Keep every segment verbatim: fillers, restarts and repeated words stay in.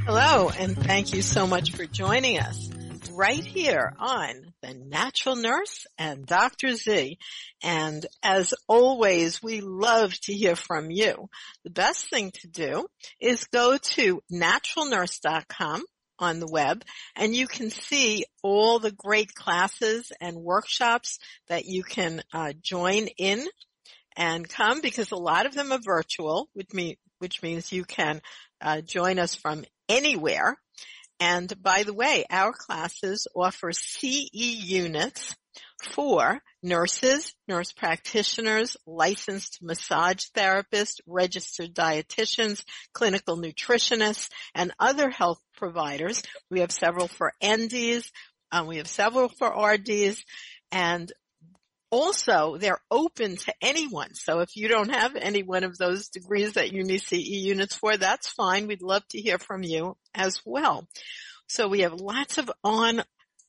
Hello, and thank you so much for joining us right here on The Natural Nurse and Doctor Z. And as always, we love to hear from you. The best thing to do is go to natural nurse dot com on the web, and you can see all the great classes and workshops that you can uh, join in and come, because a lot of them are virtual, which, mean, which means you can uh, join us from anywhere. And by the way, our classes offer C E units for nurses, nurse practitioners, licensed massage therapists, registered dietitians, clinical nutritionists, and other health providers. We have several for N Ds, um, we have several for R Ds, and also, they're open to anyone. So if you don't have any one of those degrees that you need C E units for, that's fine. We'd love to hear from you as well. So we have lots of on,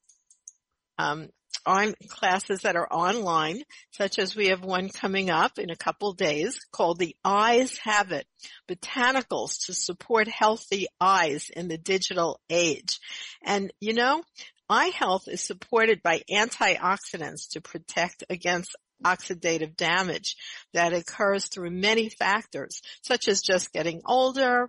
um, on classes that are online, such as we have one coming up in a couple days called The Eyes Have It, Botanicals to Support Healthy Eyes in the Digital Age. And you know, eye health is supported by antioxidants to protect against oxidative damage that occurs through many factors, such as just getting older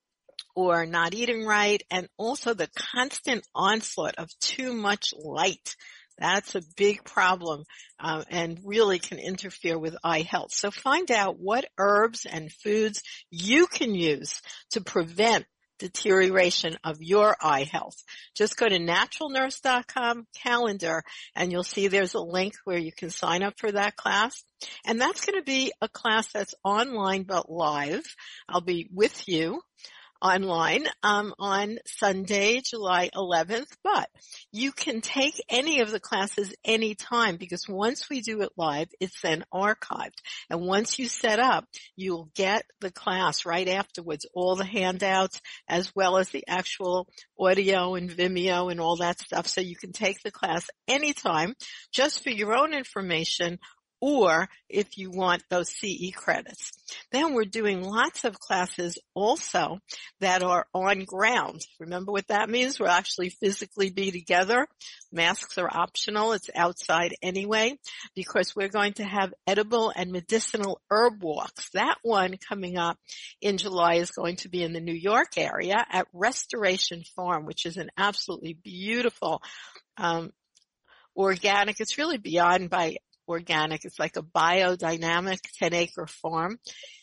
or not eating right, and also the constant onslaught of too much light. That's a big problem uh, and really can interfere with eye health. So find out what herbs and foods you can use to prevent deterioration of your eye health. Just go to natural nurse dot com calendar, and you'll see there's a link where you can sign up for that class. And that's going to be a class that's online but live. I'll be with you online um, on Sunday, July eleventh, but you can take any of the classes anytime, because once we do it live, it's then archived. And once you set up, you'll get the class right afterwards, all the handouts, as well as the actual audio and Vimeo and all that stuff. So you can take the class anytime, just for your own information, or if you want those C E credits. Then we're doing lots of classes also that are on ground. Remember what that means? We'll actually physically be together. Masks are optional. It's outside anyway, because we're going to have edible and medicinal herb walks. That one coming up in July is going to be in the New York area at Restoration Farm, which is an absolutely beautiful um organic. It's really beyond by organic. It's like a biodynamic ten acre farm,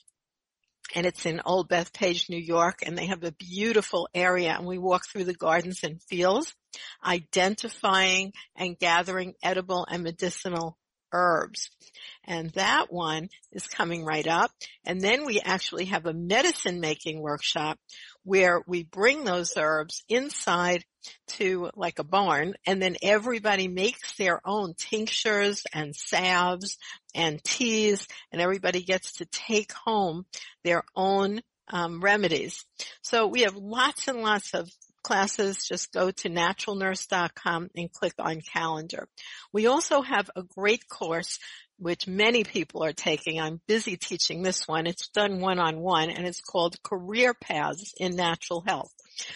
and it's in Old Bethpage, New York, and they have a beautiful area, and we walk through the gardens and fields, identifying and gathering edible and medicinal herbs. And that one is coming right up. And then we actually have a medicine making workshop where we bring those herbs inside to like a barn, and then everybody makes their own tinctures and salves and teas, and everybody gets to take home their own um, remedies. So we have lots and lots of classes. Just go to natural nurse dot com and click on calendar. We also have a great course which many people are taking. I'm busy teaching this one. It's done one-on-one, and it's called Career Paths in Natural Health.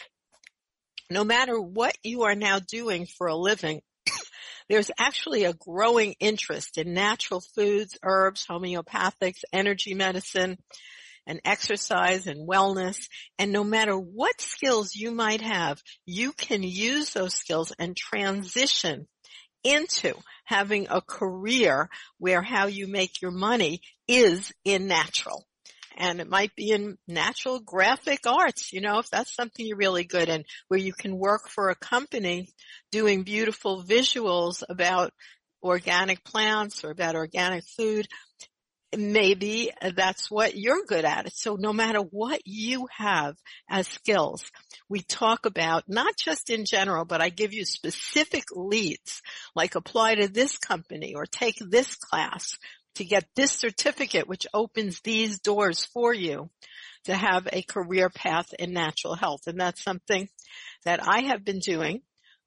No matter what you are now doing for a living, there's actually a growing interest in natural foods, herbs, homeopathics, energy medicine, and exercise and wellness. And no matter what skills you might have, you can use those skills and transition into having a career where how you make your money is in natural. And it might be in natural graphic arts, you know, if that's something you're really good in, where you can work for a company doing beautiful visuals about organic plants or about organic food. Maybe that's what you're good at. So no matter what you have as skills, we talk about not just in general, but I give you specific leads, like apply to this company or take this class to get this certificate, which opens these doors for you to have a career path in natural health. And that's something that I have been doing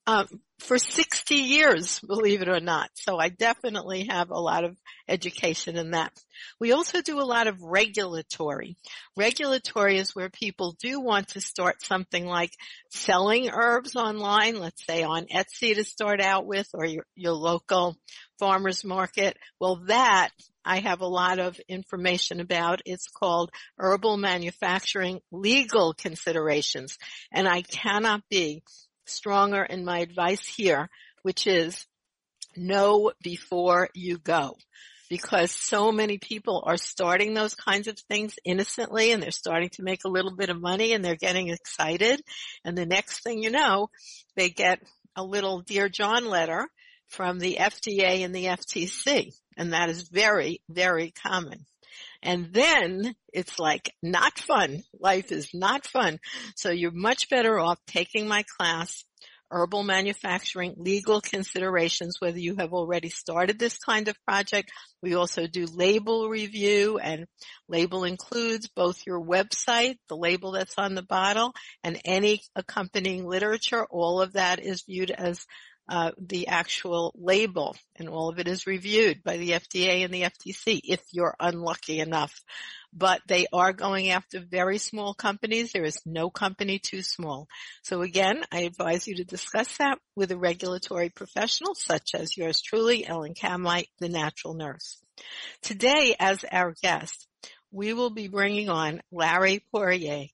Um, for sixty years, believe it or not. So I definitely have a lot of education in that. We also do a lot of regulatory. Regulatory is where people do want to start something like selling herbs online, let's say on Etsy to start out with, or your, your local farmer's market. Well, that I have a lot of information about. It's called Herbal Manufacturing Legal Considerations. And I cannot be stronger in my advice here, which is know before you go. Because so many people are starting those kinds of things innocently, and they're starting to make a little bit of money, and they're getting excited. And the next thing you know, they get a little Dear John letter from the F D A and the F T C. And that is very, very common. And then it's like not fun. Life is not fun. So you're much better off taking my class, Herbal Manufacturing Legal Considerations, whether you have already started this kind of project. We also do label review, and label includes both your website, the label that's on the bottle, and any accompanying literature. All of that is viewed as Uh, the actual label, and all of it is reviewed by the F D A and the F T C if you're unlucky enough. But they are going after very small companies. There is no company too small. So again, I advise you to discuss that with a regulatory professional such as yours truly, Ellen Kamleit, the natural nurse. Today, as our guest, we will be bringing on Larry Poirier.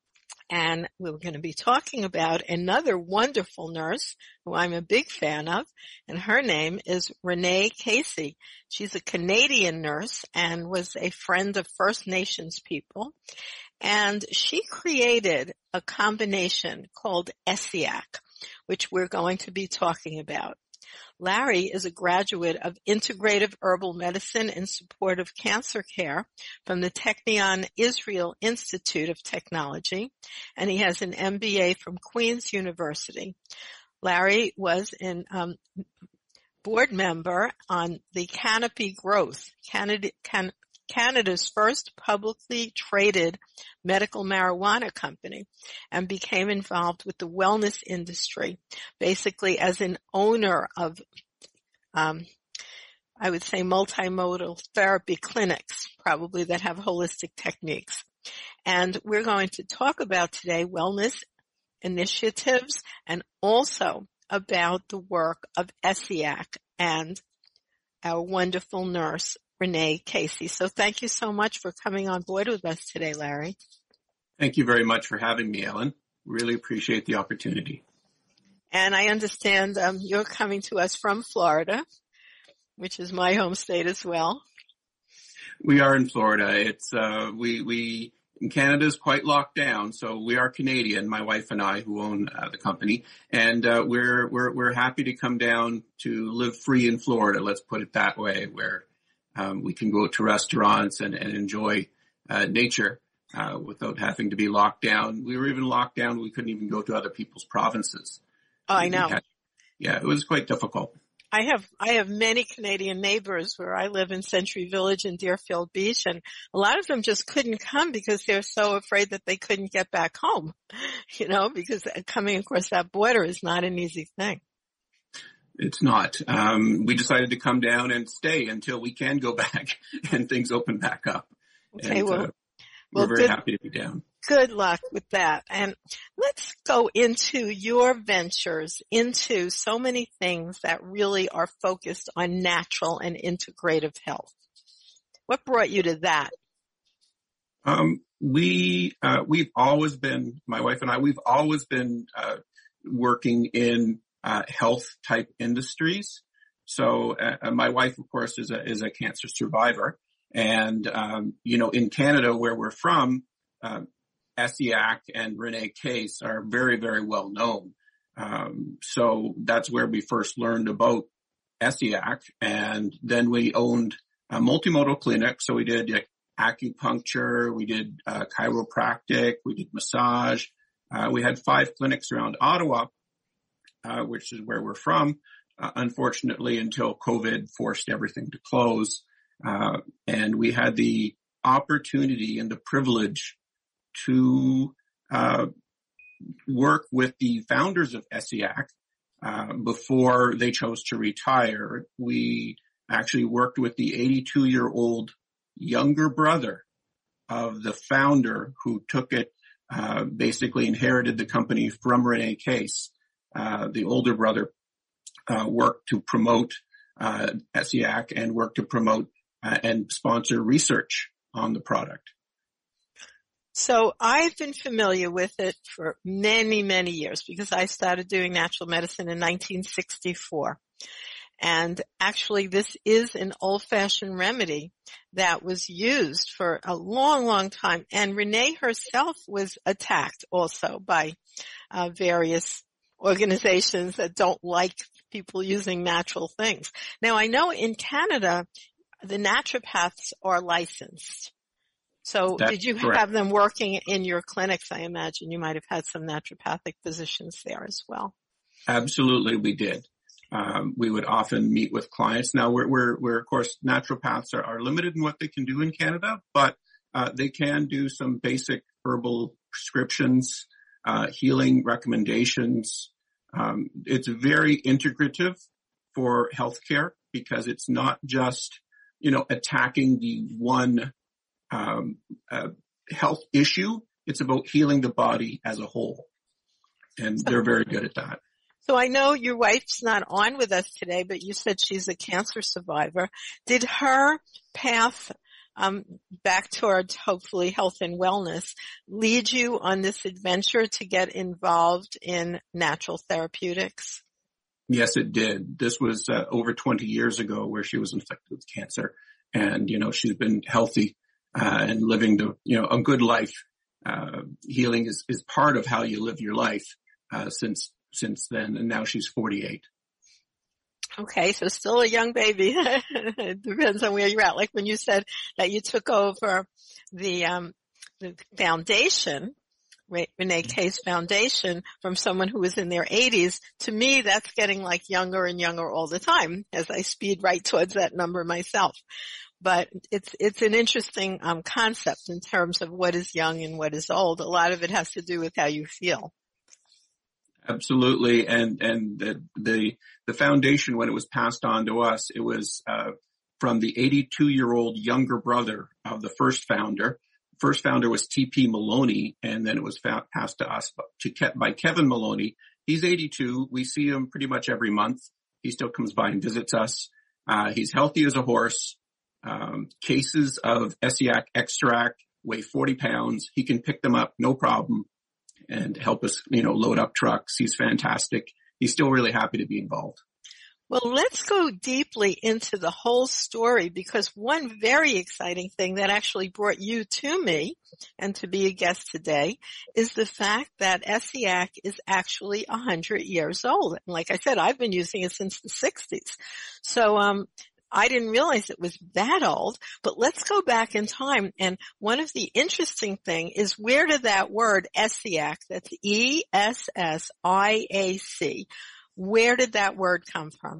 And we're going to be talking about another wonderful nurse who I'm a big fan of, and her name is Renee Casey. She's a Canadian nurse and was a friend of First Nations people. And she created a combination called ESSIAC, which we're going to be talking about. Larry is a graduate of Integrative Herbal Medicine in support of cancer care from the Technion Israel Institute of Technology, and he has an M B A from Queen's University. Larry was a um, board member on the Canopy Growth, Canada, Can, Canada's first publicly traded medical marijuana company, and became involved with the wellness industry, basically as an owner of, um, I would say multimodal therapy clinics, probably that have holistic techniques. And we're going to talk about today wellness initiatives and also about the work of ESSIAC and our wonderful nurse, Renee Casey. So thank you so much for coming on board with us today, Larry. Thank you very much for having me, Ellen. Really appreciate the opportunity. And I understand um, you're coming to us from Florida, which is my home state as well. We are in Florida. It's uh, we we in Canada is quite locked down, so we are Canadian. My wife and I, who own uh, the company, and uh, we're we're we're happy to come down to live free in Florida. Let's put it that way, where um, we can go to restaurants and, and enjoy uh, nature. Uh, without having to be locked down. We were even locked down. We couldn't even go to other people's provinces. Oh, I know. Had, yeah, it was quite difficult. I have, I have many Canadian neighbors where I live in Century Village and Deerfield Beach, and a lot of them just couldn't come because they're so afraid that they couldn't get back home, you know, because coming across that border is not an easy thing. It's not. Um, we decided to come down and stay until we can go back and things open back up. Okay, and, well. Uh, Well, We're very good, happy to be down. Good luck with that. And let's go into your ventures, into so many things that really are focused on natural and integrative health. What brought you to that? Um, we, uh, we've always been, my wife and I, we've always been, uh, working in, uh, health type industries. So, uh, my wife, of course, is a, is a cancer survivor. And, um, you know, in Canada, where we're from, uh, ESSIAC and Renee Case are very, very well known. Um, so that's where we first learned about ESSIAC. And then we owned a multimodal clinic. So we did uh, acupuncture, we did uh, chiropractic, we did massage. Uh, we had five clinics around Ottawa, uh, which is where we're from, uh, unfortunately, until COVID forced everything to close. Uh, and we had the opportunity and the privilege to, uh, work with the founders of ESSIAC uh, before they chose to retire, we actually worked with the eighty-two-year-old younger brother of the founder who took it, uh, basically inherited the company from Renee Case. Uh, the older brother uh, worked to promote uh, ESSIAC and worked to promote uh, and sponsor research on the product. So I've been familiar with it for many, many years because I started doing natural medicine in nineteen sixty-four. And actually this is an old-fashioned remedy that was used for a long, long time. And Renee herself was attacked also by uh, various organizations that don't like people using natural things. Now I know in Canada, the naturopaths are licensed. So That's did you correct. have them working in your clinics? I imagine you might have had some naturopathic physicians there as well. Absolutely, we did. Um, we would often meet with clients. Now, we're, we're, we're of course, naturopaths are, are limited in what they can do in Canada, but uh, they can do some basic herbal prescriptions, uh, healing recommendations. Um, it's very integrative for healthcare because it's not just, you know, attacking the one um, uh, health issue. It's about healing the body as a whole, and they're very good at that. So I know your wife's not on with us today, but you said she's a cancer survivor. Did her path um, back towards hopefully health and wellness lead you on this adventure to get involved in natural therapeutics? Yes, it did. This was uh, over twenty years ago where she was infected with cancer, and, you know, she's been healthy uh, and living the, you know, a good life. Uh, healing is, is part of how you live your life uh, since since then, and now she's forty-eight. Okay, so still a young baby. It depends on where you're at. Like when you said that you took over the um the foundation, Renee Case Foundation, from someone who was in their eighties, to me that's getting like younger and younger all the time as I speed right towards that number myself. But it's it's an interesting um concept in terms of what is young and what is old. A lot of it has to do with how you feel. Absolutely. And, and the, the, the foundation, when it was passed on to us, it was, uh, from the eighty-two year old younger brother of the first founder. First founder was T P Maloney, and then it was fa- passed to us to Ke- by Kevin Maloney. He's eighty-two. We see him pretty much every month. He still comes by and visits us. Uh, he's healthy as a horse. Um, cases of ESSIAC extract weigh forty pounds. He can pick them up, no problem, and help us, you know, load up trucks. He's fantastic. He's still really happy to be involved. Well, let's go deeply into the whole story, because one very exciting thing that actually brought you to me and to be a guest today is the fact that ESSIAC is actually one hundred years old. And like I said, I've been using it since the sixties. So, um, I didn't realize it was that old, but let's go back in time. And one of the interesting thing is, where did that word ESSIAC, that's E S S I A C, where did that word come from?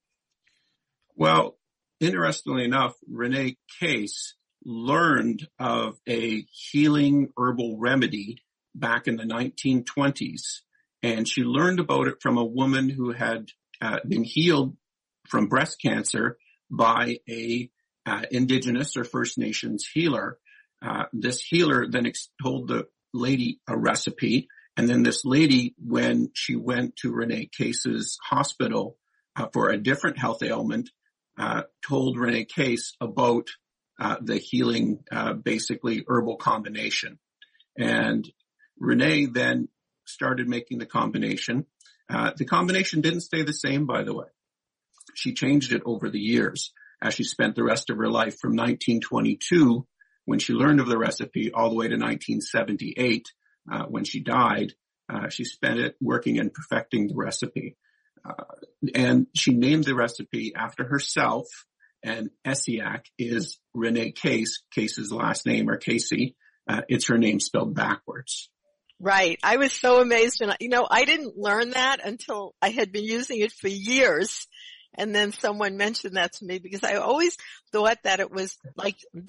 Well, interestingly enough, Renee Case learned of a healing herbal remedy back in the nineteen twenties, and she learned about it from a woman who had uh, been healed from breast cancer by a uh, Indigenous or First Nations healer. Uh, this healer then ex- told the lady a recipe, and then this lady, when she went to Renee Case's hospital uh, for a different health ailment, uh, told Renee Case about uh, the healing, uh, basically herbal combination. And Renee then started making the combination. Uh, the combination didn't stay the same, by the way. She changed it over the years as she spent the rest of her life from nineteen twenty-two, when she learned of the recipe, all the way to nineteen seventy-eight, uh, when she died. Uh, she spent it working and perfecting the recipe. Uh, and she named the recipe after herself, and ESSIAC is Renee Case, Case's last name, or Casey. Uh, it's her name spelled backwards. Right. I was so amazed when, I, you know, I didn't learn that until I had been using it for years. And then someone mentioned that to me, because I always thought that it was like the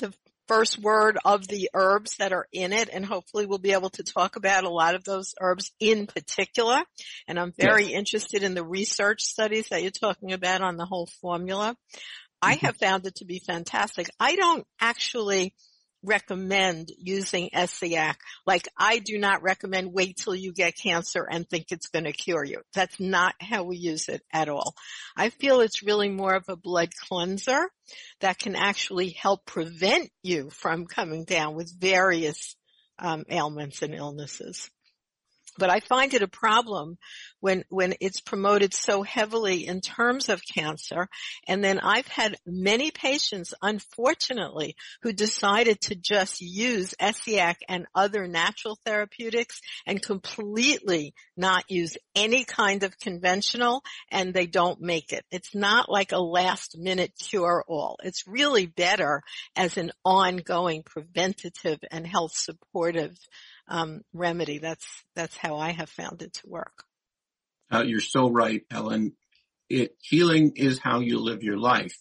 first word of the herbs that are in it, and hopefully we'll be able to talk about a lot of those herbs in particular. And I'm very yes. interested in the research studies that you're talking about on the whole formula. Mm-hmm. I have found it to be fantastic. I don't actually recommend using S C A C. Like, I do not recommend wait till you get cancer and think it's going to cure you. That's not how we use it at all. I feel it's really more of a blood cleanser that can actually help prevent you from coming down with various um, ailments and illnesses. But I find it a problem when, when it's promoted so heavily in terms of cancer. And then I've had many patients, unfortunately, who decided to just use S C A C and other natural therapeutics and completely not use any kind of conventional, and they don't make it. It's not like a last minute cure all. It's really better as an ongoing preventative and health supportive Um, remedy. That's, that's how I have found it to work. Uh, you're so right, Ellen. It, healing is how you live your life.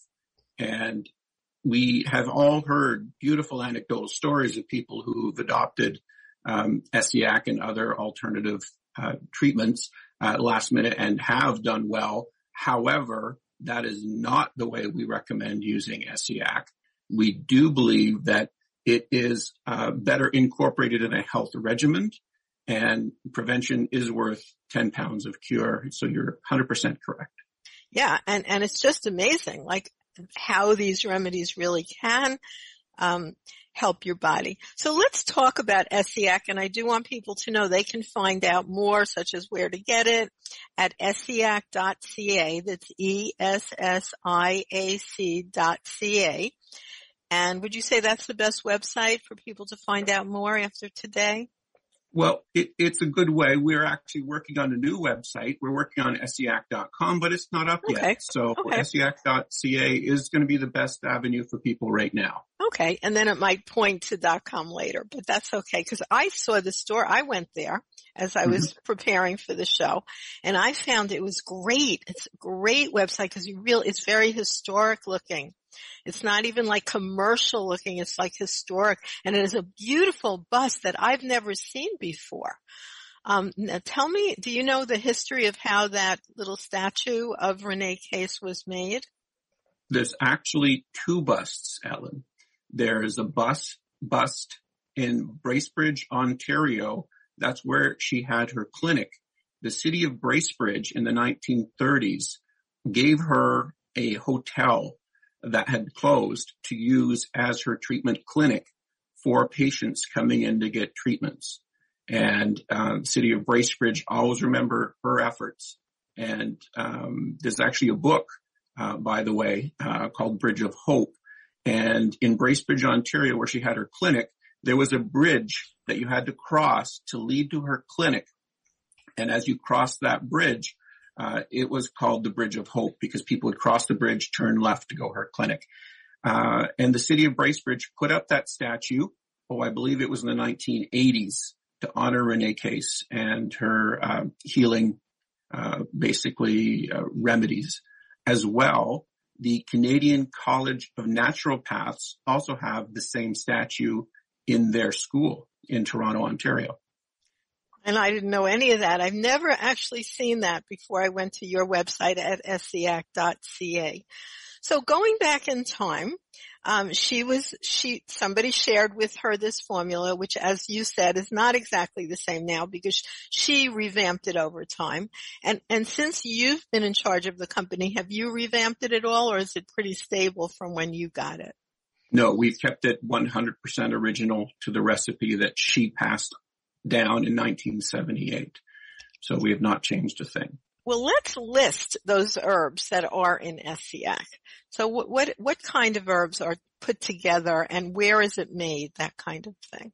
And we have all heard beautiful anecdotal stories of people who've adopted, um, S C A C and other alternative, uh, treatments, uh, last minute and have done well. However, that is not the way we recommend using S C A C. We do believe that it is uh, better incorporated in a health regimen, and prevention is worth ten pounds of cure. So you're one hundred percent correct. Yeah, and, and it's just amazing, like, how these remedies really can um, help your body. So let's talk about S C A C, and I do want people to know they can find out more, such as where to get it, at S C A C dot C A. That's E S S I A C dot C A. And would you say that's the best website for people to find out more after today? Well, it, it's a good way. We're actually working on a new website. We're working on S C A C dot com, but it's not up okay. yet. So okay. S C A C dot C A is going to be the best avenue for people right now. Okay. And then it might point to .com later, but that's okay, because I saw the store. I went there as I was mm-hmm. preparing for the show, and I found it was great. It's a great website because you really, it's very historic looking. It's not even like commercial looking. It's like historic, and it is a beautiful bust that I've never seen before. Um, now tell me, do you know the history of how that little statue of Renee Case was made? There's actually two busts, Ellen. There is a bust, bust in Bracebridge, Ontario. That's where she had her clinic. The city of Bracebridge in the nineteen thirties gave her a hotel that had closed to use as her treatment clinic for patients coming in to get treatments. And uh, the city of Bracebridge always remember her efforts. And um, there's actually a book, uh, by the way, uh, called Bridge of Hope. And in Bracebridge, Ontario, where she had her clinic, there was a bridge that you had to cross to lead to her clinic. And as you crossed that bridge, Uh, it was called the Bridge of Hope because people would cross the bridge, turn left to go her clinic. Uh, and the city of Bracebridge put up that statue, oh, I believe it was in the nineteen eighties, to honor Renee Case and her uh, healing, uh, basically, uh, remedies. As well, the Canadian College of Naturopaths also have the same statue in their school in Toronto, Ontario. And I didn't know any of that. I've never actually seen that before I went to your website at S C A C dot C A. So going back in time, um, she was, she, somebody shared with her this formula, which, as you said, is not exactly the same now because she revamped it over time. And, and since you've been in charge of the company, have you revamped it at all, or is it pretty stable from when you got it? No, we've kept it one hundred percent original to the recipe that she passed down in nineteen seventy-eight. So we have not changed a thing. Well, let's list those herbs that are in S C A C. So what, what, what kind of herbs are put together and where is it made, that kind of thing?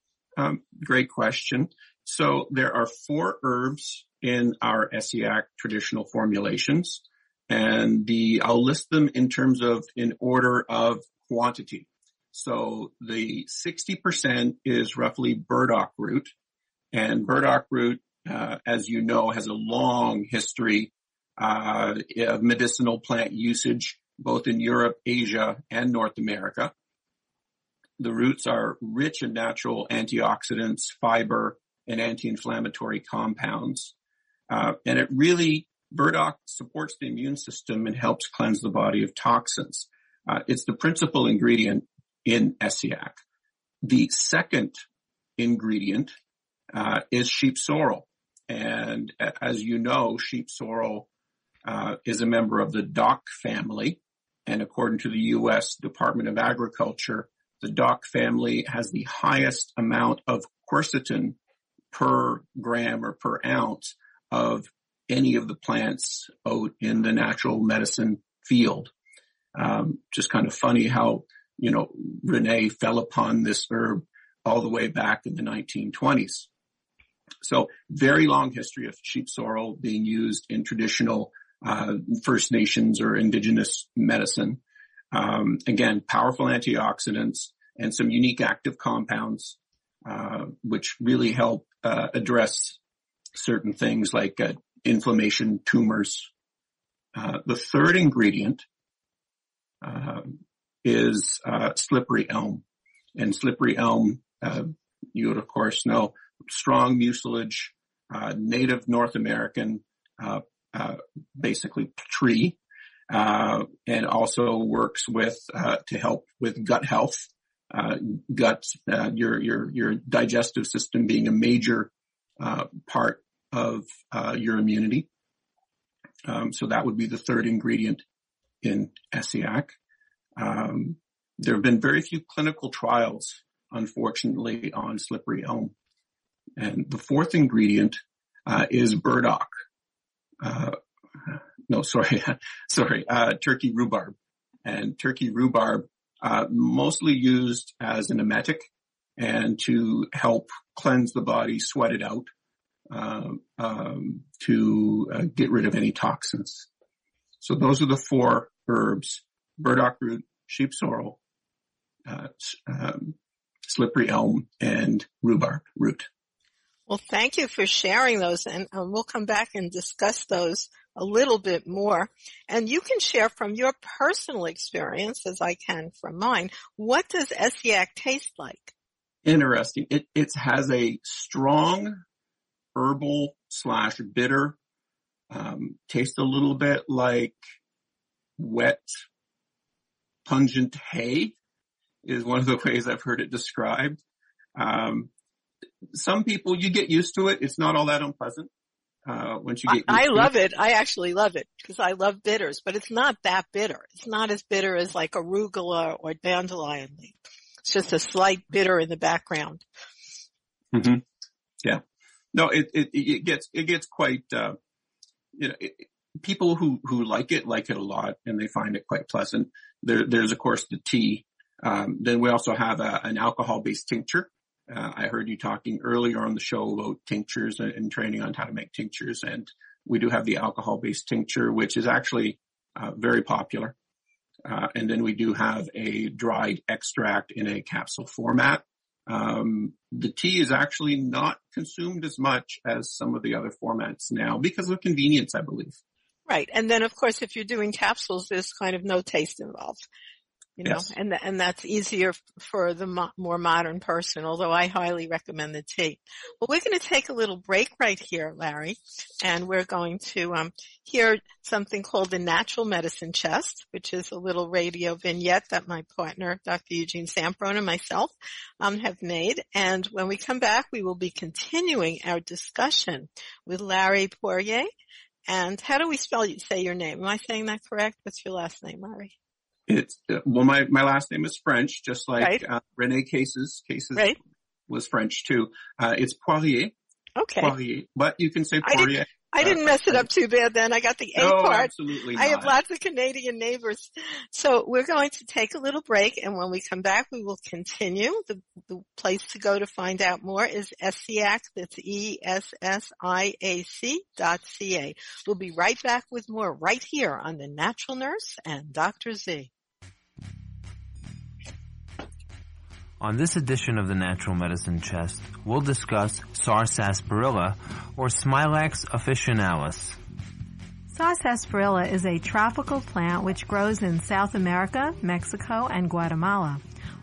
Um, great question. So there are four herbs in our S C A C traditional formulations, and the, I'll list them in terms of, in order of quantity. So the sixty percent is roughly burdock root, and burdock root, uh, as you know, has a long history uh, of medicinal plant usage, both in Europe, Asia, and North America. the roots are rich in natural antioxidants, fiber, and anti-inflammatory compounds. Uh, and it really, burdock supports the immune system and helps cleanse the body of toxins. Uh, it's the principal ingredient in Essiac. The second ingredient uh, is sheep sorrel. And as you know, sheep sorrel uh, is a member of the dock family. And according to the U S Department of Agriculture, the dock family has the highest amount of quercetin per gram or per ounce of any of the plants out in the natural medicine field. Um, just kind of funny how, you know, Renee fell upon this herb all the way back in the nineteen twenties. So very long history of sheep sorrel being used in traditional uh, First Nations or indigenous medicine. Um, again, powerful antioxidants and some unique active compounds, uh, which really help uh, address certain things like uh, inflammation, tumors. Uh, the third ingredient uh, is uh, slippery elm. And slippery elm, uh, you would of course know, strong mucilage, uh, native North American, uh, uh, basically tree, uh, and also works with, uh, to help with gut health, uh, gut, uh, your, your, your digestive system being a major, uh, part of, uh, your immunity. Um, so that would be the third ingredient in Essiac. Um, there have been very few clinical trials, unfortunately, on slippery elm. And the fourth ingredient uh, is burdock. Uh, no, sorry, sorry, uh, turkey rhubarb. And turkey rhubarb uh, mostly used as an emetic and to help cleanse the body, sweat it out, uh, um, to uh, get rid of any toxins. So those are the four herbs: burdock root, sheep sorrel, uh, um, slippery elm, and rhubarb root. Well, thank you for sharing those, and um, we'll come back and discuss those a little bit more. And you can share from your personal experience, as I can from mine. What does Essiac taste like? Interesting. It it has a strong herbal slash bitter um, taste, a little bit like wet, pungent hay is one of the ways I've heard it described. Um, Some people, you get used to it. It's not all that unpleasant uh, once you get used I, I to love it. it. I actually love it because I love bitters, but it's not that bitter. It's not as bitter as like arugula or dandelion leaf. It's just a slight bitter in the background. Mm-hmm. Yeah. No, it, it, it gets, it gets quite, uh, you know, it, people who, who like it, like it a lot and they find it quite pleasant. There, there's of course the tea. Um, then we also have a, an alcohol-based tincture. Uh, I heard you talking earlier on the show about tinctures and, and training on how to make tinctures. And we do have the alcohol-based tincture, which is actually uh, very popular. Uh, and then we do have a dried extract in a capsule format. Um, the tea is actually not consumed as much as some of the other formats now because of convenience, I believe. Right. And then, of course, if you're doing capsules, there's kind of no taste involved. You know, Yes. and, and that's easier for the mo- more modern person, although I highly recommend the tea. Well, we're going to take a little break right here, Larry, and we're going to, um, hear something called the Natural Medicine Chest, which is a little radio vignette that my partner, Doctor Eugene Samprone, and myself, um, have made. And when we come back, we will be continuing our discussion with Larry Poirier. And how do we spell, say your name? Am I saying that correct? What's your last name, Larry? It's, uh, well, my, my last name is French, just like, Right. uh, Renee Cases. Cases Right. was French too. Uh, it's Poirier. Okay. Poirier. But you can say I Poirier. didn't, I didn't mess it up too bad then. I got the A No, part. absolutely I have not. lots of Canadian neighbors. So we're going to take a little break, and when we come back, we will continue. The, the place to go to find out more is Essiac. That's E S S I A C dot C A. We'll be right back with more right here on The Natural Nurse and Doctor Z. On this edition of the Natural Medicine Chest, we'll discuss sarsaparilla, or Smilax officinalis. Sarsaparilla is a tropical plant which grows in South America, Mexico, and Guatemala.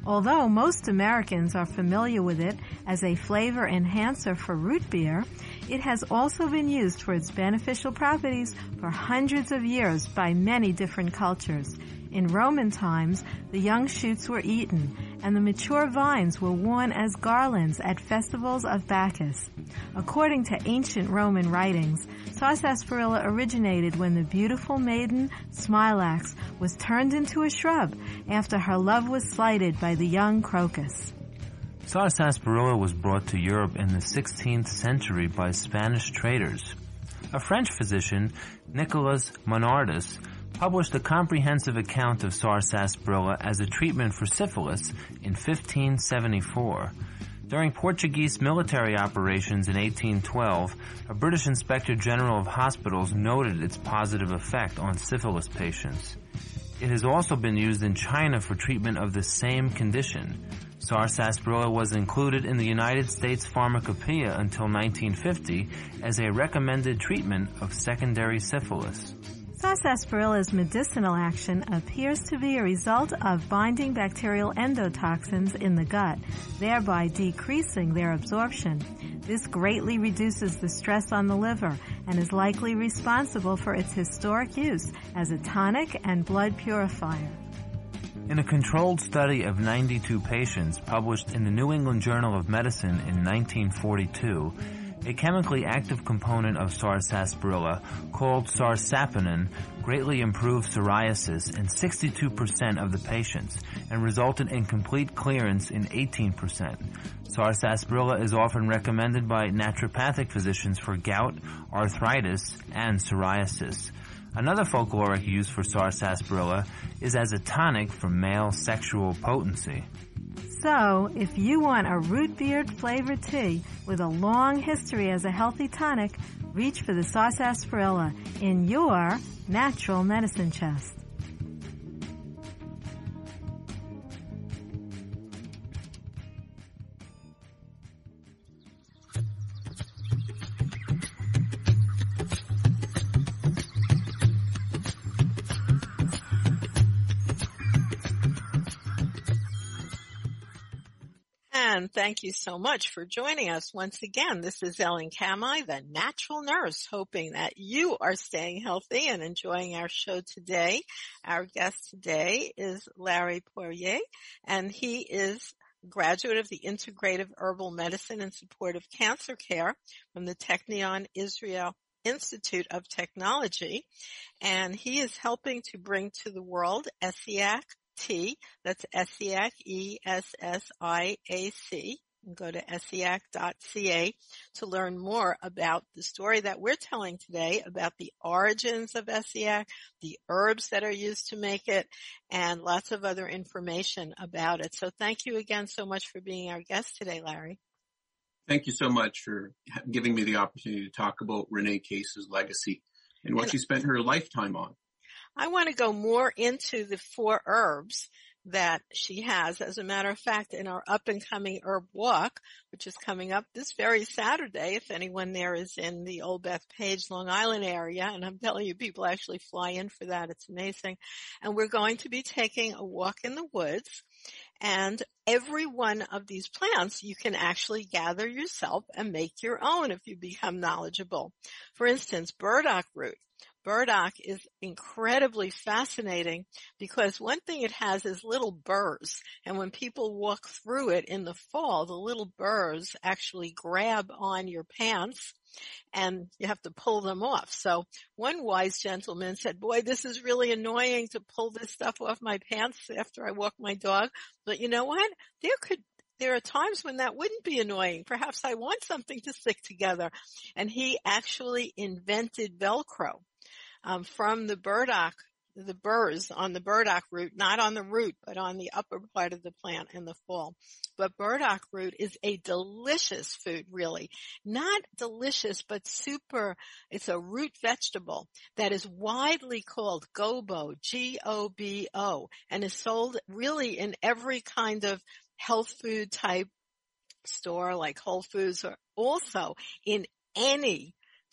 Although most Americans are familiar with it as a flavor enhancer for root beer, it has also been used for its beneficial properties for hundreds of years by many different cultures. In Roman times, the young shoots were eaten, and the mature vines were worn as garlands at festivals of Bacchus. According to ancient Roman writings, sarsaparilla originated when the beautiful maiden Smilax was turned into a shrub after her love was slighted by the young crocus. Sarsaparilla was brought to Europe in the sixteenth century by Spanish traders. A French physician, Nicolas Monardus, published a comprehensive account of sarsaparilla as a treatment for syphilis in fifteen seventy-four. During Portuguese military operations in eighteen twelve, a British Inspector General of Hospitals noted its positive effect on syphilis patients. It has also been used in China for treatment of the same condition. Sarsaparilla was included in the United States Pharmacopoeia until nineteen fifty as a recommended treatment of secondary syphilis. Sarsaparilla's medicinal action appears to be a result of binding bacterial endotoxins in the gut, thereby decreasing their absorption. This greatly reduces the stress on the liver and is likely responsible for its historic use as a tonic and blood purifier. In a controlled study of ninety-two patients published in the New England Journal of Medicine in nineteen forty-two, a chemically active component of sarsaparilla called sarsapanin greatly improved psoriasis in sixty-two percent of the patients and resulted in complete clearance in eighteen percent. Sarsaparilla is often recommended by naturopathic physicians for gout, arthritis, and psoriasis. Another folkloric use for sarsaparilla is as a tonic for male sexual potency. So, if you want a root beer flavored tea with a long history as a healthy tonic, reach for the sarsaparilla in your natural medicine chest. And thank you so much for joining us once again. This is Ellen Kamai, the Natural Nurse, hoping that you are staying healthy and enjoying our show today. Our guest today is Larry Poirier, and he is a graduate of the Integrative Herbal Medicine and Supportive Cancer Care from the Technion Israel Institute of Technology, and he is helping to bring to the world ESSIAC Tea. That's ESSIAC, E S S I A C. Go to essiac dot c a to learn more about the story that we're telling today about the origins of ESSIAC, the herbs that are used to make it, and lots of other information about it. So thank you again so much for being our guest today, Larry. Thank you so much for giving me the opportunity to talk about Renee Case's legacy and what and she spent her lifetime on. I want to go more into the four herbs that she has. As a matter of fact, in our up-and-coming herb walk, which is coming up this very Saturday, if anyone there is in the Old Bethpage, Long Island area, and I'm telling you, people actually fly in for that. It's amazing. And we're going to be taking a walk in the woods, and every one of these plants you can actually gather yourself and make your own if you become knowledgeable. For instance, burdock root. Burdock is incredibly fascinating because one thing it has is little burrs, and when people walk through it in the fall, the little burrs actually grab on your pants and you have to pull them off. So one wise gentleman said, boy, this is really annoying to pull this stuff off my pants after I walk my dog. But you know what? There could There are times when that wouldn't be annoying. Perhaps I want something to stick together. And he actually invented Velcro. Um, from the burdock, the burrs on the burdock root, not on the root, but on the upper part of the plant in the fall. But burdock root is a delicious food, really. Not delicious, but super, it's a root vegetable that is widely called gobo, G O B O, and is sold really in every kind of health food type store like Whole Foods, or also in any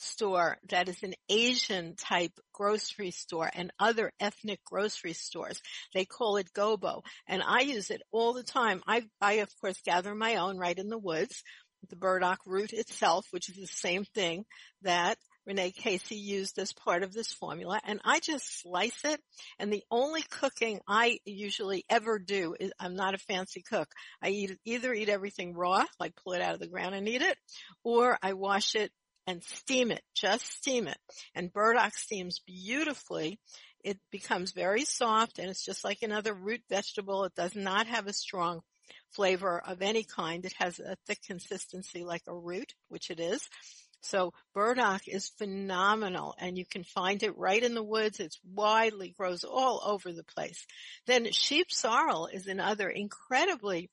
store that is an Asian type grocery store and other ethnic grocery stores. They call it gobo, and I use it all the time. I, I of course gather my own right in the woods, the burdock root itself, which is the same thing that Renee Casey used as part of this formula, and I just slice it. And the only cooking I usually ever do is, I'm not a fancy cook. I eat either eat everything raw, like pull it out of the ground and eat it, or I wash it and steam it, just steam it. And burdock steams beautifully. It becomes very soft, and it's just like another root vegetable. It does not have a strong flavor of any kind. It has a thick consistency like a root, which it is. So burdock is phenomenal, and you can find it right in the woods. It's widely, grows all over the place. Then sheep sorrel is another incredibly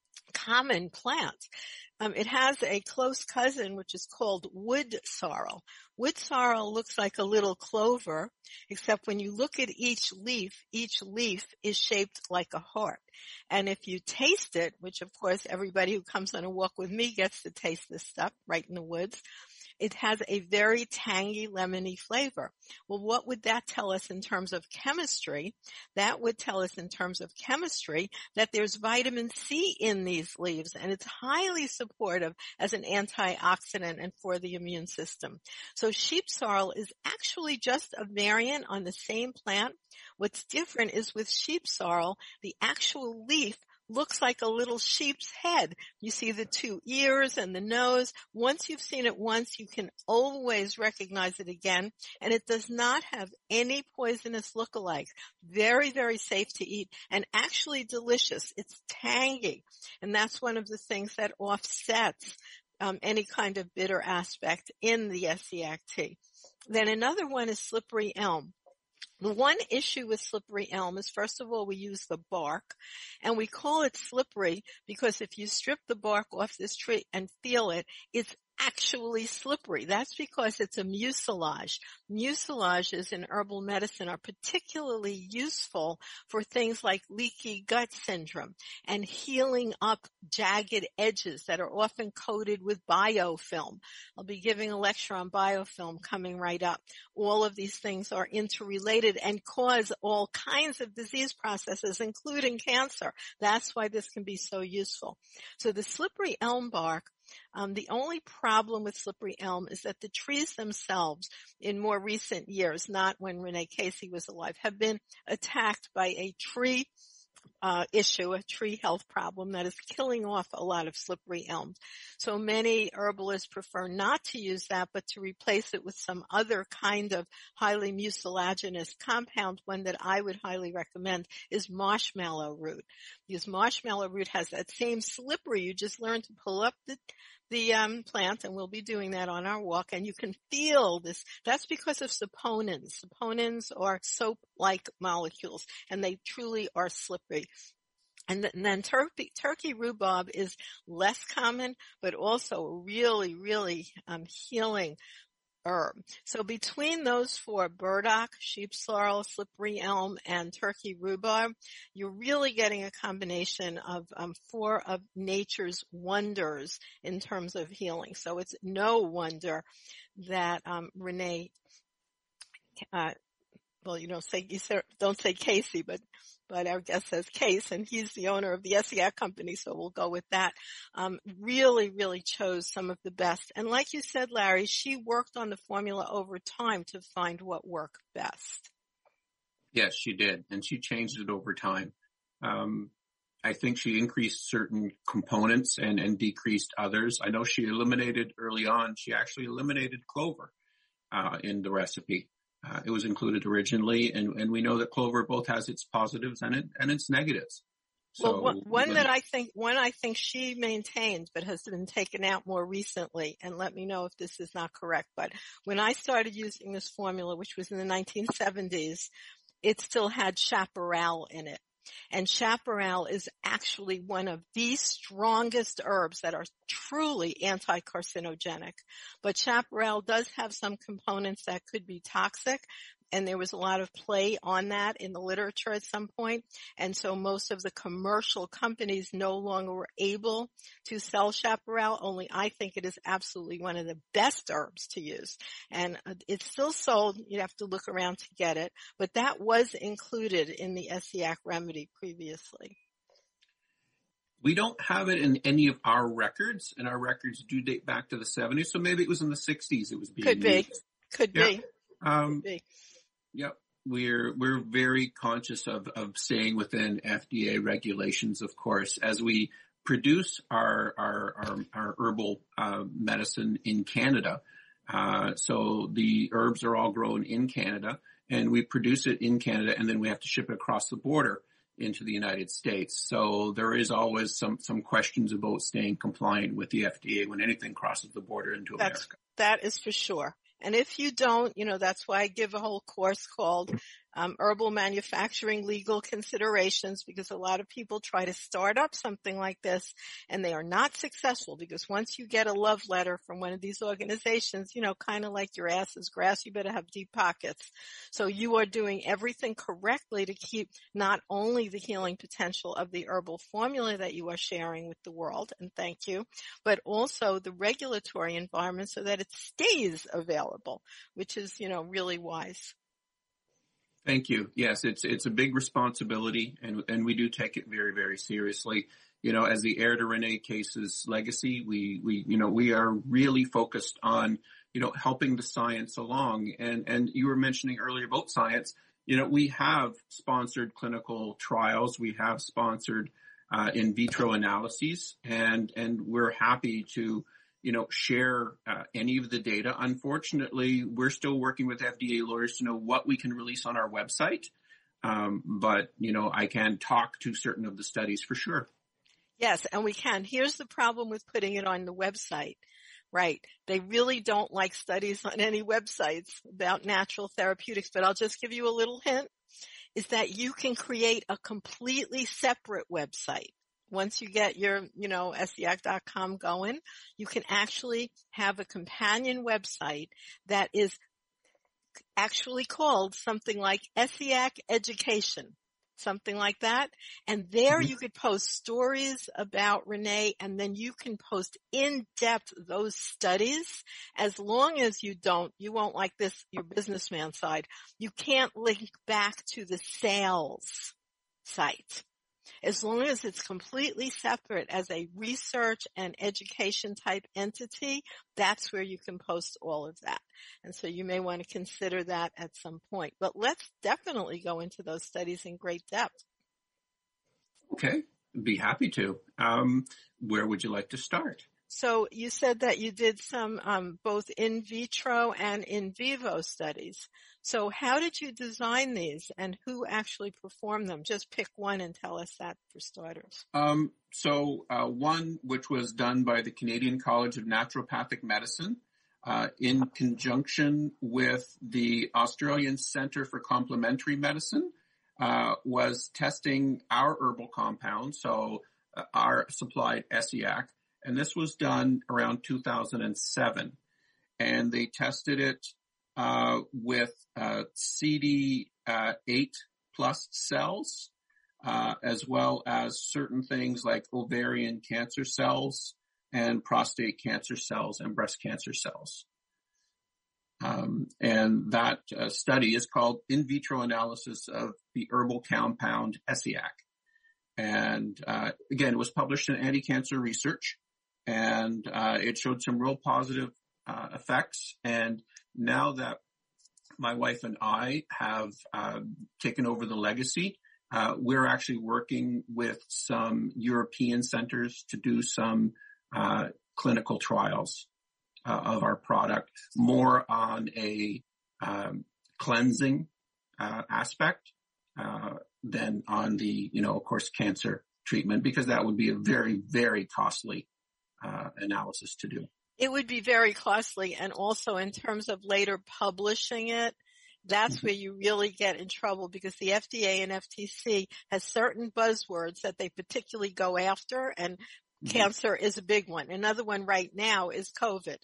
common plant. Um, it has a close cousin, which is called wood sorrel. Wood sorrel looks like a little clover, except when you look at each leaf, each leaf is shaped like a heart. And if you taste it, which of course everybody who comes on a walk with me gets to taste this stuff right in the woods, it has a very tangy, lemony flavor. Well, what would that tell us in terms of chemistry? That would tell us in terms of chemistry that there's vitamin C in these leaves, and it's highly supportive as an antioxidant and for the immune system. So sheep sorrel is actually just a variant on the same plant. What's different is with sheep sorrel, the actual leaf looks like a little sheep's head. You see the two ears and the nose. Once you've seen it once, you can always recognize it again. And it does not have any poisonous lookalikes. Very, very safe to eat and actually delicious. It's tangy. And that's one of the things that offsets um, any kind of bitter aspect in the Essiac tea. Then another one is slippery elm. The one issue with slippery elm is, first of all, we use the bark, and we call it slippery because if you strip the bark off this tree and feel it, it's actually slippery. That's because it's a mucilage. Mucilages in herbal medicine are particularly useful for things like leaky gut syndrome and healing up jagged edges that are often coated with biofilm. I'll be giving a lecture on biofilm coming right up. All of these things are interrelated and cause all kinds of disease processes, including cancer. That's why this can be so useful. So the slippery elm bark, Um, the only problem with slippery elm is that the trees themselves in more recent years, not when Renee Casey was alive, have been attacked by a tree uh, issue, a tree health problem that is killing off a lot of slippery elms. So many herbalists prefer not to use that, but to replace it with some other kind of highly mucilaginous compound. One that I would highly recommend is marshmallow root. Because marshmallow root has that same slippery. You just learn to pull up the the um plant, and we'll be doing that on our walk, and you can feel this. That's because of saponins. Saponins are soap-like molecules, and they truly are slippery. And then, and then turkey, turkey rhubarb is less common, but also really, really um healing herb. So between those four, burdock, sheep sorrel, slippery elm, and turkey rhubarb, you're really getting a combination of um, four of nature's wonders in terms of healing. So it's no wonder that um, Renee, uh, well, you don't say you don't say Casey, but but our guest says Case, and he's the owner of the Essiac Company, so we'll go with that. Um, really, really chose some of the best. And like you said, Larry, she worked on the formula over time to find what worked best. Yes, she did, and she changed it over time. Um, I think she increased certain components and, and decreased others. I know she eliminated early on, she actually eliminated clover uh, in the recipe. Uh, it was included originally, and, and we know that clover both has its positives and it, and its negatives. So, well, one, one that I think, one I think she maintained, but has been taken out more recently, and let me know if this is not correct, but when I started using this formula, which was in the nineteen seventies, it still had chaparral in it. And chaparral is actually one of the strongest herbs that are truly anti-carcinogenic. But chaparral does have some components that could be toxic. and there was a lot of play on that in the literature at some point. And so most of the commercial companies no longer were able to sell chaparral. Only I think it is absolutely one of the best herbs to use. And it's still sold. You'd have to look around to get it. But that was included in the S C A C remedy previously. We don't have it in any of our records, and our records do date back to the seventies, so maybe it was in the sixties it was being Could be. used. Could yeah. be. Um, Could be. Yep. We're, we're very conscious of, of staying within F D A regulations, of course, as we produce our, our, our, our herbal, uh, medicine in Canada. Uh, so the herbs are all grown in Canada, and we produce it in Canada, and then we have to ship it across the border into the United States. So there is always some, some questions about staying compliant with the F D A when anything crosses the border into That's, America. That is for sure. And if you don't, you know, that's why I give a whole course called um, Herbal Manufacturing Legal Considerations, because a lot of people try to start up something like this and they are not successful, because once you get a love letter from one of these organizations, you know, kind of like your ass is grass, you better have deep pockets. So you are doing everything correctly to keep not only the healing potential of the herbal formula that you are sharing with the world, and thank you, but also the regulatory environment so that it stays available, which is, you know, really wise. Thank you. Yes, it's it's a big responsibility, and and we do take it very, very seriously. You know, as the heir to Renee Case's legacy, we we you know we are really focused on you know helping the science along. And and you were mentioning earlier about science. You know, we have sponsored clinical trials, we have sponsored uh, in vitro analyses, and and we're happy to you know, share uh, any of the data. Unfortunately, we're still working with F D A lawyers to know what we can release on our website. Um, but, you know, I can talk to certain of the studies for sure. Yes, and we can. Here's the problem with putting it on the website. Right. They really don't like studies on any websites about natural therapeutics, but I'll just give you a little hint, is that you can create a completely separate website. Once you get your, you know, S C A C dot com going, you can actually have a companion website that is actually called something like S C A C Education, something like that. And there you could post stories about Renee, and then you can post in-depth those studies. As long as you don't, you won't like this, your businessman side, you can't link back to the sales site. As long as it's completely separate as a research and education type entity, that's where you can post all of that. And so you may want to consider that at some point. But let's definitely go into those studies in great depth. Okay, be happy to. Um, where would you like to start? So you said that you did some um, both in vitro and in vivo studies. So how did you design these, and who actually performed them? Just pick one and tell us that for starters. Um, so uh, one which was done by the Canadian College of Naturopathic Medicine uh, in conjunction with the Australian Centre for Complementary Medicine uh, was testing our herbal compounds, so uh, our supplied S C A C. And this was done around two thousand seven. And they tested it uh, with uh, C D eight plus cells, uh, as well as certain things like ovarian cancer cells and prostate cancer cells and breast cancer cells. Um, and that uh, study is called In Vitro Analysis of the Herbal Compound S C A C. And uh, again, it was published in Anti-Cancer Research. And uh, it showed some real positive uh, effects. And now that my wife and I have uh, taken over the legacy, uh, we're actually working with some European centers to do some uh, clinical trials uh, of our product, more on a um, cleansing uh, aspect uh, than on the, you know, of course, cancer treatment, because that would be a very, very costly Uh, analysis to do. It would be very costly, and also in terms of later publishing it, that's mm-hmm. where you really get in trouble, because the F D A and F T C has certain buzzwords that they particularly go after, and mm-hmm. cancer is a big one. Another one right now is COVID.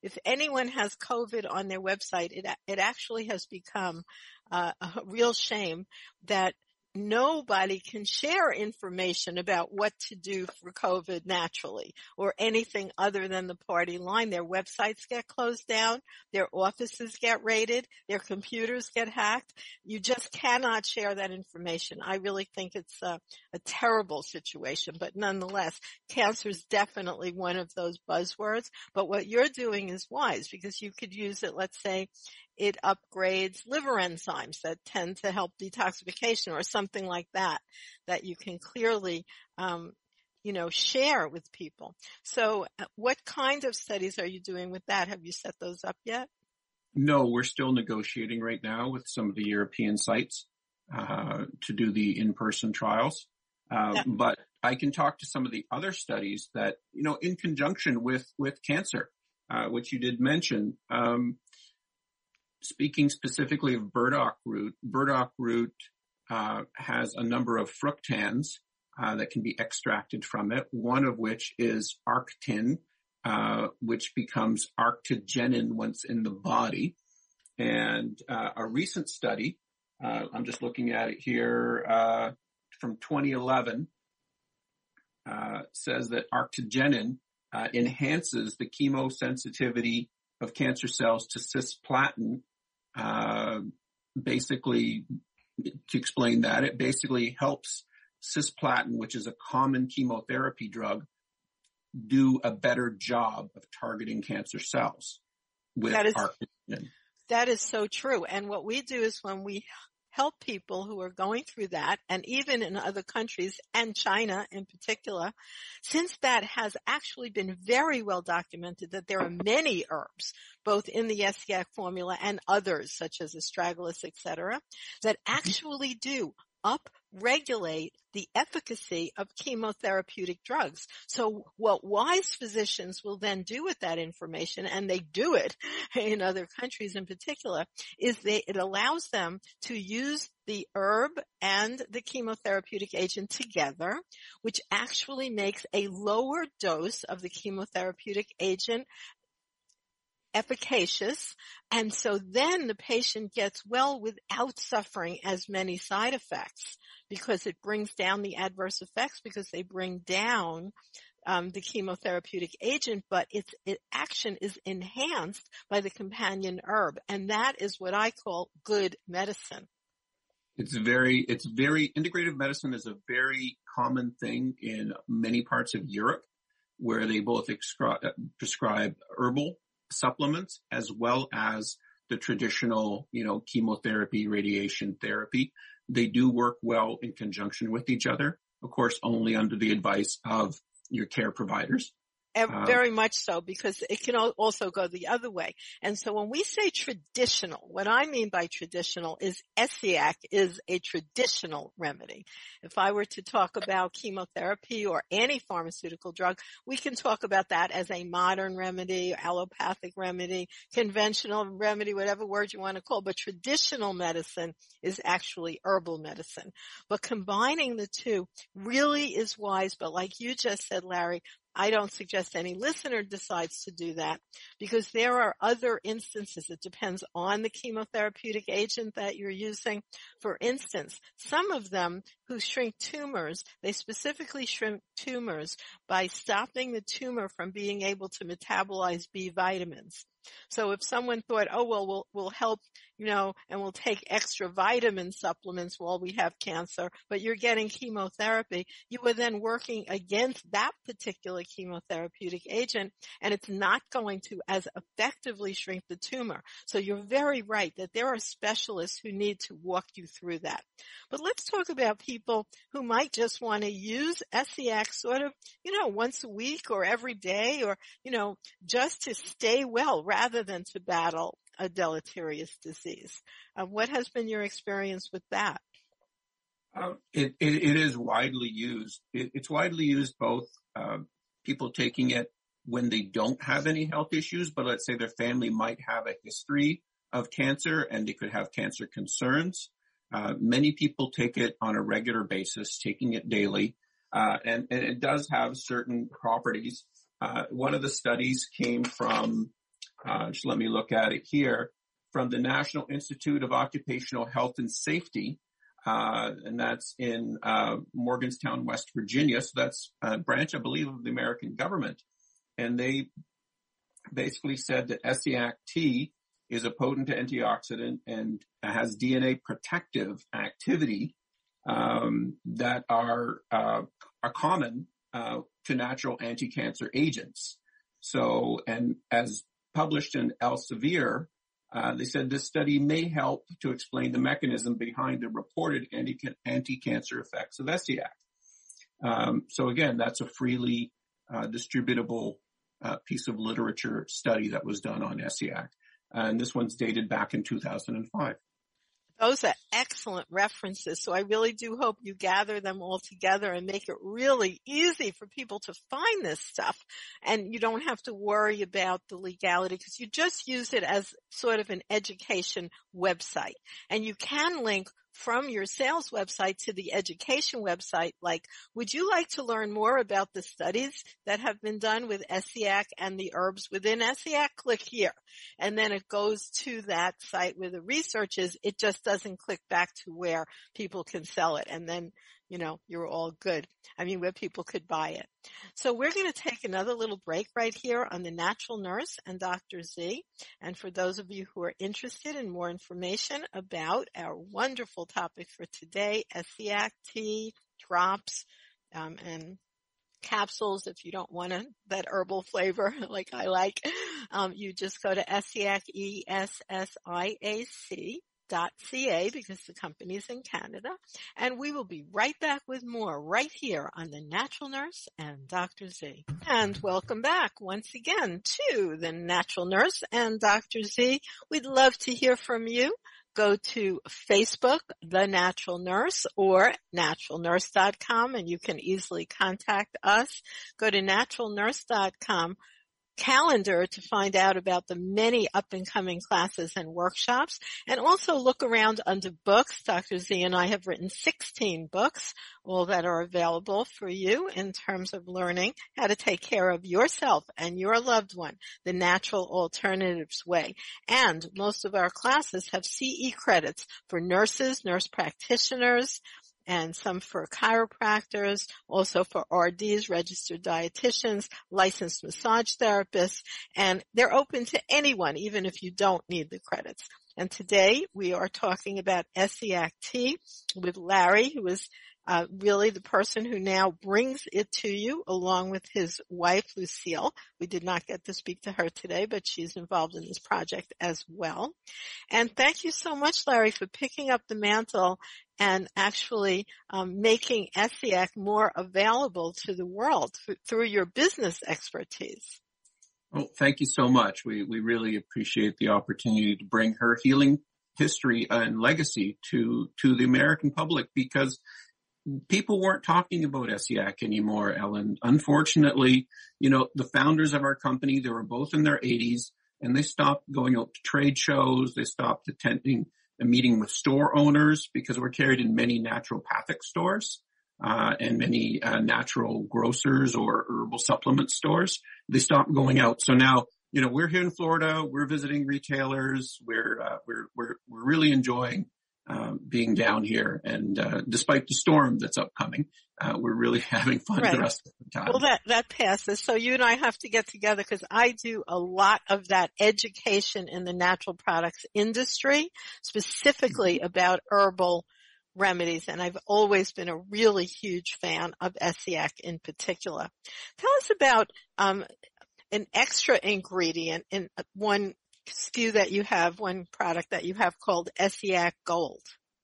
if anyone has COVID on their website, it it actually has become uh, a real shame that nobody can share information about what to do for COVID naturally or anything other than the party line. Their websites get closed down. Their offices get raided. Their computers get hacked. You just cannot share that information. I really think it's a, a terrible situation, but nonetheless, cancer is definitely one of those buzzwords. But what you're doing is wise because you could use it, let's say, it upgrades liver enzymes that tend to help detoxification or something like that, that you can clearly, um, you know, share with people. So what kind of studies are you doing with that? Have you set those up yet? No, we're still negotiating right now with some of the European sites, uh, to do the in-person trials. Uh, yeah. But I can talk to some of the other studies that, you know, in conjunction with, with cancer, uh, which you did mention, um, speaking specifically of burdock root, burdock root uh, has a number of fructans uh, that can be extracted from it, one of which is arctin, uh, which becomes arctogenin once in the body. And uh, a recent study, uh, I'm just looking at it here, uh, from twenty eleven, uh, says that arctogenin uh, enhances the chemosensitivity of cancer cells to cisplatin. Uh, basically, to explain that, it basically helps cisplatin, which is a common chemotherapy drug, do a better job of targeting cancer cells with that is, arctogenin. That is so true. And what we do is when we help people who are going through that, and even in other countries, and China in particular, since that has actually been very well documented that there are many herbs, both in the S C A C formula and others, such as astragalus, et cetera, that actually do up-regulate the efficacy of chemotherapeutic drugs. So what wise physicians will then do with that information, and they do it in other countries in particular, is they, it allows them to use the herb and the chemotherapeutic agent together, which actually makes a lower dose of the chemotherapeutic agent efficacious, and so then the patient gets well without suffering as many side effects because it brings down the adverse effects because they bring down um, the chemotherapeutic agent, but its it, action is enhanced by the companion herb, and that is what I call good medicine. It's very, it's very, integrative medicine is a very common thing in many parts of Europe where they both excri- prescribe herbal supplements as well as the traditional, you know, chemotherapy, radiation therapy. They do work well in conjunction with each other, of course, only under the advice of your care providers. Very much so, because it can also go the other way. And so when we say traditional, what I mean by traditional is S C A C is a traditional remedy. If I were to talk about chemotherapy or any pharmaceutical drug, we can talk about that as a modern remedy, allopathic remedy, conventional remedy, whatever word you want to call. But traditional medicine is actually herbal medicine. But combining the two really is wise. But like you just said, Larry, I don't suggest any listener decides to do that because there are other instances. It depends on the chemotherapeutic agent that you're using. For instance, some of them who shrink tumors, they specifically shrink tumors by stopping the tumor from being able to metabolize B vitamins. So if someone thought, oh, well, we'll, we'll help, you know, and we'll take extra vitamin supplements while we have cancer, but you're getting chemotherapy, you are then working against that particular chemotherapeutic agent, and it's not going to as effectively shrink the tumor. So you're very right that there are specialists who need to walk you through that. But let's talk about people who might just want to use S C A C sort of, you know, once a week or every day, or, you know, just to stay well rather than to battle a deleterious disease. Uh, what has been your experience with that? Uh, it, it, it is widely used. It, it's widely used both uh, people taking it when they don't have any health issues, but let's say their family might have a history of cancer and they could have cancer concerns. Uh, many people take it on a regular basis, taking it daily, uh, and, and it does have certain properties. Uh, one of the studies came from uh, just let me look at it here, from the National Institute of Occupational Health and Safety, uh, and that's in uh, Morgantown, West Virginia. So that's a branch, I believe, of the American government. And they basically said that Essiac-T is a potent antioxidant and has D N A protective activity um, that are uh, are common uh, to natural anti-cancer agents. So, and as published in Elsevier, uh, they said this study may help to explain the mechanism behind the reported anti- anti-cancer effects of Essiac. Um, so again, that's a freely uh, distributable uh, piece of literature study that was done on Essiac. And this one's dated back in two thousand five. Those are excellent references. So I really do hope you gather them all together and make it really easy for people to find this stuff. And you don't have to worry about the legality because you just use it as sort of an education website. And you can link from your sales website to the education website, like, would you like to learn more about the studies that have been done with Essiac and the herbs within Essiac? Click here. And then it goes to that site where the research is. It just doesn't click back to where people can sell it. And then, you know, you're all good. I mean, where people could buy it. So we're going to take another little break right here on The Natural Nurse and Doctor Z. And for those of you who are interested in more information about our wonderful topic for today, Essiac-T, drops, um, and capsules, if you don't want a, that herbal flavor like I like, um, you just go to Essiac, E S S I A C. Dot ca because the company's in Canada, and we will be right back with more right here on The Natural Nurse and Doctor Z. And welcome back once again to The Natural Nurse and Doctor Z. We'd love to hear from you. Go to Facebook, The Natural Nurse, or natural nurse dot com, and you can easily contact us. Go to natural nurse dot com calendar to find out about the many up-and-coming classes and workshops, and also look around under books. Doctor Z and I have written sixteen books, all that are available for you in terms of learning how to take care of yourself and your loved one the natural alternatives way. And most of our classes have C E credits for nurses, nurse practitioners, and some for chiropractors, also for R Ds, registered dietitians, licensed massage therapists, and they're open to anyone, even if you don't need the credits. And today we are talking about Essiac-T with Larry, who is uh, really the person who now brings it to you, along with his wife, Lucille. We did not get to speak to her today, but she's involved in this project as well. And thank you so much, Larry, for picking up the mantle and actually um, making Essiac more available to the world th- through your business expertise. Well, thank you so much. We we really appreciate the opportunity to bring her healing history and legacy to to the American public, because people weren't talking about Essiac anymore, Ellen. Unfortunately, you know, the founders of our company, they were both in their eighties, and they stopped going out to trade shows. They stopped attending a meeting with store owners because we're carried in many naturopathic stores uh, and many uh, natural grocers or herbal supplement stores. They stopped going out. So now, you know, we're here in Florida. We're visiting retailers. We're uh, we're we're we're really enjoying um, being down here. And uh, despite the storm that's upcoming, uh, we're really having fun right. the rest of the time. Well, that that passes. So you and I have to get together because I do a lot of that education in the natural products industry, specifically mm-hmm. about herbal remedies, and I've always been a really huge fan of Essiac in particular. Tell us about um, an extra ingredient in one S K U that you have, one product that you have called Essiac Gold.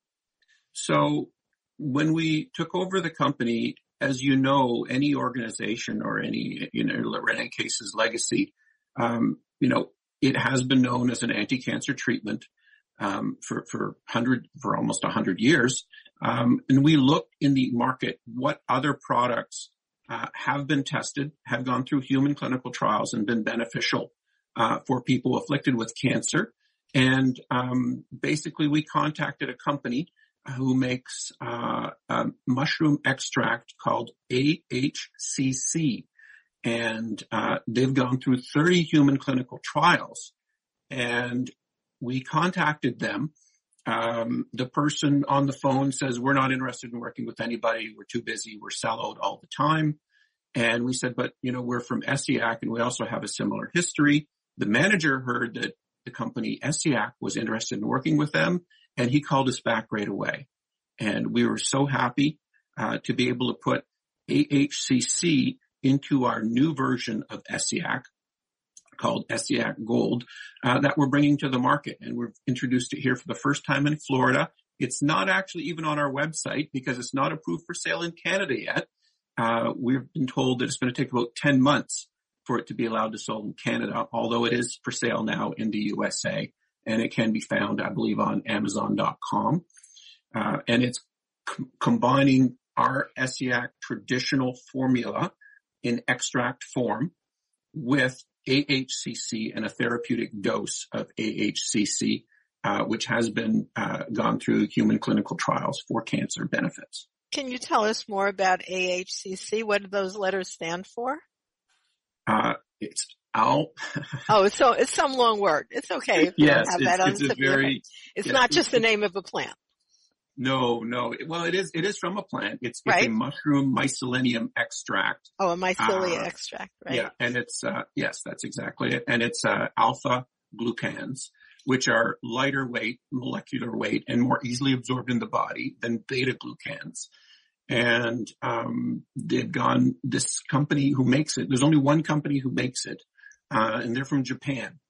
So when we took over the company, as you know, any organization or any, you know, in any cases, legacy, um, you know, it has been known as an anti-cancer treatment um, for for hundred for almost a hundred years, um, and we looked in the market what other products uh, have been tested, have gone through human clinical trials, and been beneficial uh, for people afflicted with cancer. And um, basically, we contacted a company who makes uh, a mushroom extract called A H C C. and uh, they've gone through thirty human clinical trials. And we contacted them. Um, the person on the phone says, we're not interested in working with anybody. We're too busy. We're sellout all the time. And we said, but, you know, we're from ESSIAC and we also have a similar history. The manager heard that the company ESSIAC was interested in working with them, and he called us back right away. And we were so happy uh, to be able to put A H C C into our new version of ESSIAC, called ESSIAC Gold, uh, that we're bringing to the market. And we've introduced it here for the first time in Florida. It's not actually even on our website because it's not approved for sale in Canada yet. Uh, we've been told that it's going to take about ten months for it to be allowed to sell in Canada, although it is for sale now in the U S A, and it can be found, I believe, on Amazon dot com. Uh, and it's com- combining our ESSIAC traditional formula in extract form with A H C C and a therapeutic dose of A H C C, uh, which has been uh, gone through human clinical trials for cancer benefits. Can you tell us more about A H C C? What do those letters stand for? Uh, it's Al. oh, so it's some long word. It's okay if you yes, don't have it's, that on it's a very. It's yes, not just the name of a plant. No, no. Well, it is. It is from a plant. It's, right. it's a mushroom mycelium extract. Oh, a mycelia uh, extract, right? Yeah, and it's uh, yes, that's exactly it. And it's uh, alpha glucans, which are lighter weight, molecular weight, and more easily absorbed in the body than beta glucans. And um, they've gone. This company who makes it. There's only one company who makes it, uh, and they're from Japan.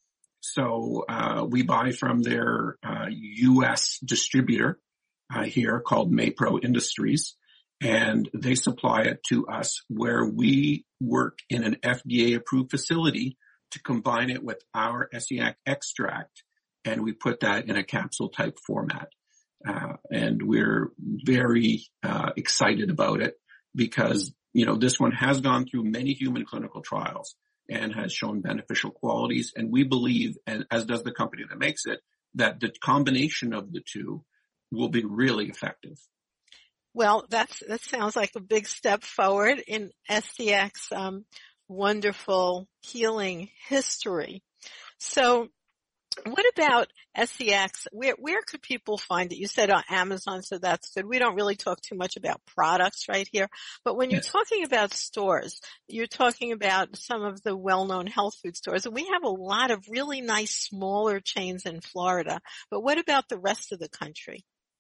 So uh, we buy from their uh, U S distributor uh, here called Maypro Industries, and they supply it to us where we work in an F D A-approved facility to combine it with our ESSIAC extract, and we put that in a capsule-type format. Uh, and we're very uh, excited about it because, you know, this one has gone through many human clinical trials and has shown beneficial qualities. And we believe, and as does the company that makes it, that the combination of the two will be really effective. Well, that's, that sounds like a big step forward in ESSIAC's um, wonderful healing history. So what about ESSIAC's? Where, where could people find it? You said on Amazon, so that's good. We don't really talk too much about products right here. But when you're yes. talking about stores, you're talking about some of the well-known health food stores. And we have a lot of really nice smaller chains in Florida. But what about the rest of the country?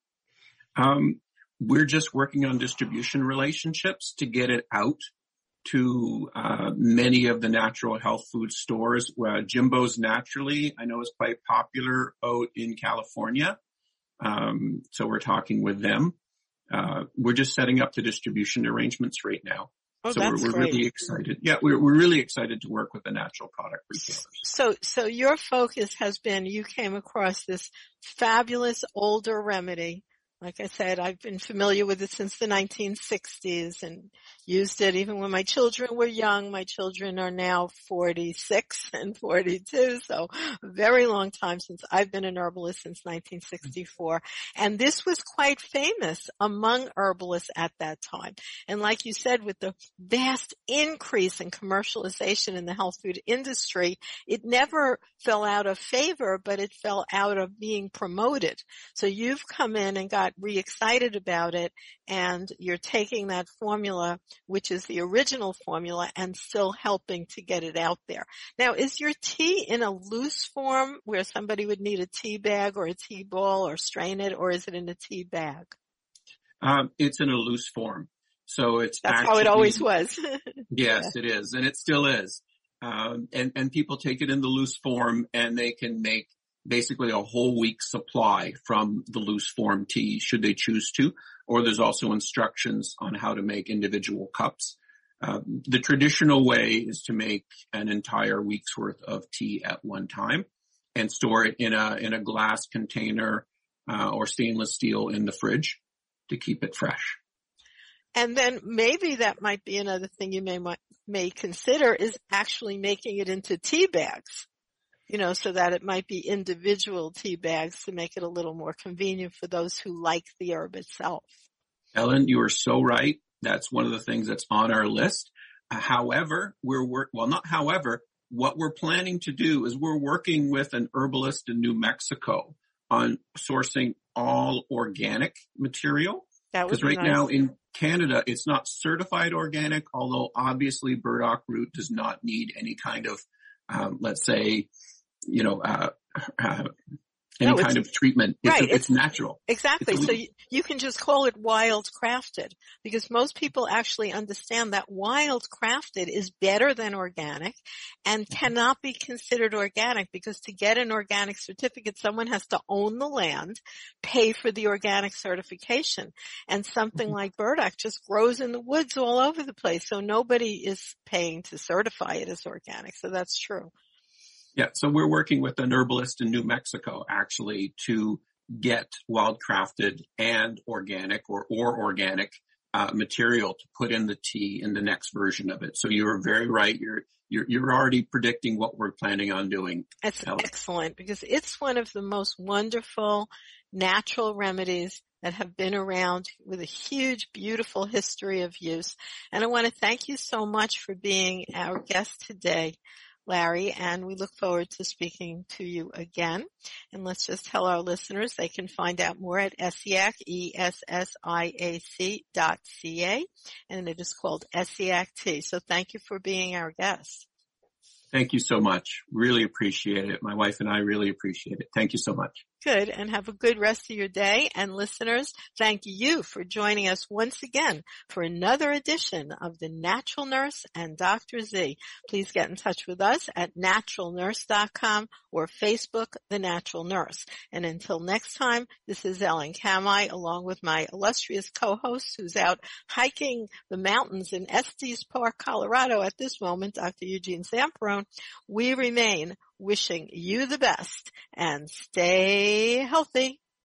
Um, we're just working on distribution relationships to get it out to uh many of the natural health food stores. Uh, Jimbo's Naturally, I know, is quite popular out in California. Um, so we're talking with them. Uh, we're just setting up the distribution arrangements right now. Oh, so that's we're, we're great. really excited. Yeah, we're, we're really excited to work with the natural product retailers. So, so your focus has been, you came across this fabulous older remedy. Like I said, I've been familiar with it since the nineteen sixties and used it even when my children were young. My children are now forty-six and forty-two, so a very long time since I've been an herbalist, since nineteen sixty-four. And this was quite famous among herbalists at that time. And like you said, with the vast increase in commercialization in the health food industry, it never fell out of favor, but it fell out of being promoted. So you've come in and got re-excited about it, and you're taking that formula, which is the original formula, and still helping to get it out there. Now, is your tea in a loose form where somebody would need a tea bag or a tea ball or strain it, or is it in a tea bag? Um, it's in a loose form. So it's That's actually, how it always was. Yes, yeah. It is. And it still is. Um, and, and people take it in the loose form and they can make basically a whole week's supply from the loose form tea should they choose to, or there's also instructions on how to make individual cups. Uh, the traditional way is to make an entire week's worth of tea at one time and store it in a, in a glass container, uh, or stainless steel in the fridge to keep it fresh. And then maybe that might be another thing you may, may consider is actually making it into tea bags. You know, so that it might be individual tea bags to make it a little more convenient for those who like the herb itself. Ellen, you are so right. That's one of the things that's on our list. However, we're work, well, not however, what we're planning to do is we're working with an herbalist in New Mexico on sourcing all organic material. Because right nice. now in Canada, it's not certified organic, although obviously burdock root does not need any kind of, um, let's say, you know, uh, uh any no, kind of treatment. It's, right, a, it's, it's natural. Exactly. It's a, so you, you can just call it wild crafted, because most people actually understand that wild crafted is better than organic and cannot be considered organic, because to get an organic certificate, someone has to own the land, pay for the organic certification. And something mm-hmm. like burdock just grows in the woods all over the place. So nobody is paying to certify it as organic. So that's true. Yeah, so we're working with an herbalist in New Mexico actually to get wild-crafted and organic or, or organic uh, material to put in the tea in the next version of it. So you're very right. You're you're, you're already predicting what we're planning on doing. That's Ellen. Excellent, because it's one of the most wonderful natural remedies that have been around with a huge, beautiful history of use. And I want to thank you so much for being our guest today, Larry, and we look forward to speaking to you again. And let's just tell our listeners they can find out more at ESSIAC, E S S I A C dot C A, and it is called ESSIAC Tea. So thank you for being our guest. Thank you so much. Really appreciate it. My wife and I really appreciate it. Thank you so much. Good, and have a good rest of your day. And listeners, thank you for joining us once again for another edition of The Natural Nurse and Doctor Z. Please get in touch with us at natural nurse dot com or Facebook, The Natural Nurse. And until next time, this is Ellen Kamai along with my illustrious co-host who's out hiking the mountains in Estes Park, Colorado at this moment, Doctor Eugene Zamperone. We remain wishing you the best and stay healthy.